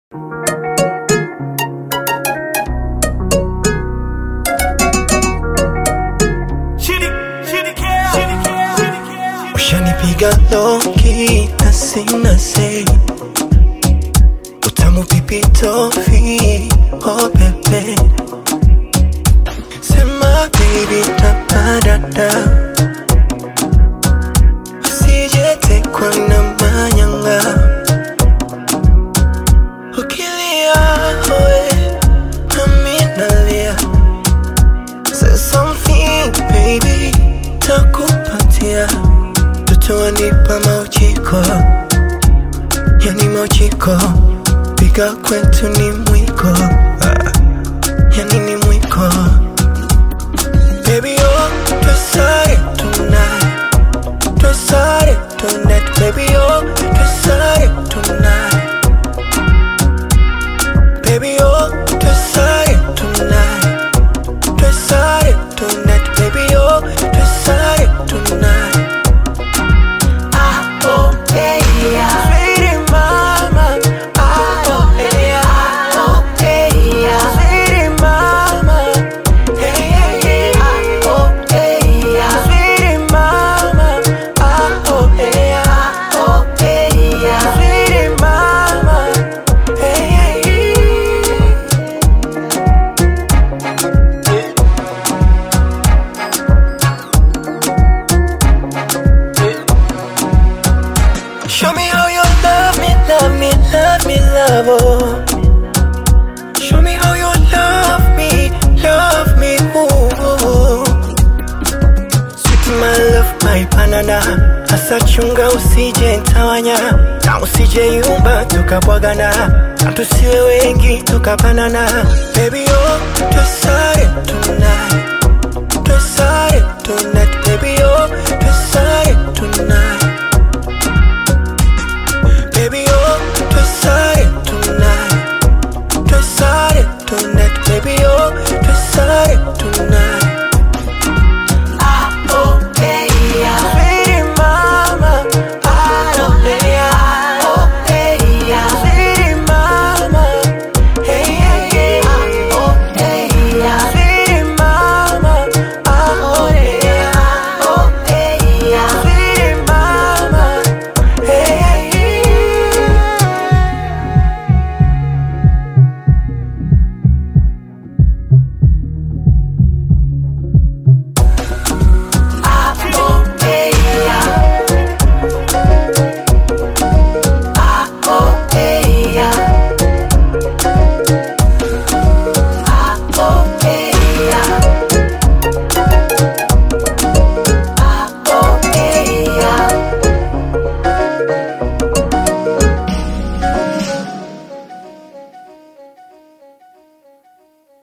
Ushanipiga loki na sina say, utamu pipi tofi, oh bebe. Sema baby tapadada, usijete kwa na manyanga. Ukilia hoe, nami nalia. Say something baby, takupatia. Wanipa mauchiko, yani mauchiko. Piga kwetu ni mwiko, yani ni mwiko. Baby oh, twasare tonight, twasare tonight. Baby oh, twasare tonight. Baby oh, twasare tonight, twasare tonight. Baby oh, twasare tonight. Show me how you love me, love me, love me, love, oh. Show me how you love me, ooh. Sweet my love, my banana. Asa chunga usije ntawanya, na usije yumba tukabwagana, na tusiwe wengi tukabanana. Baby oh, twasare tonight, twasare tonight.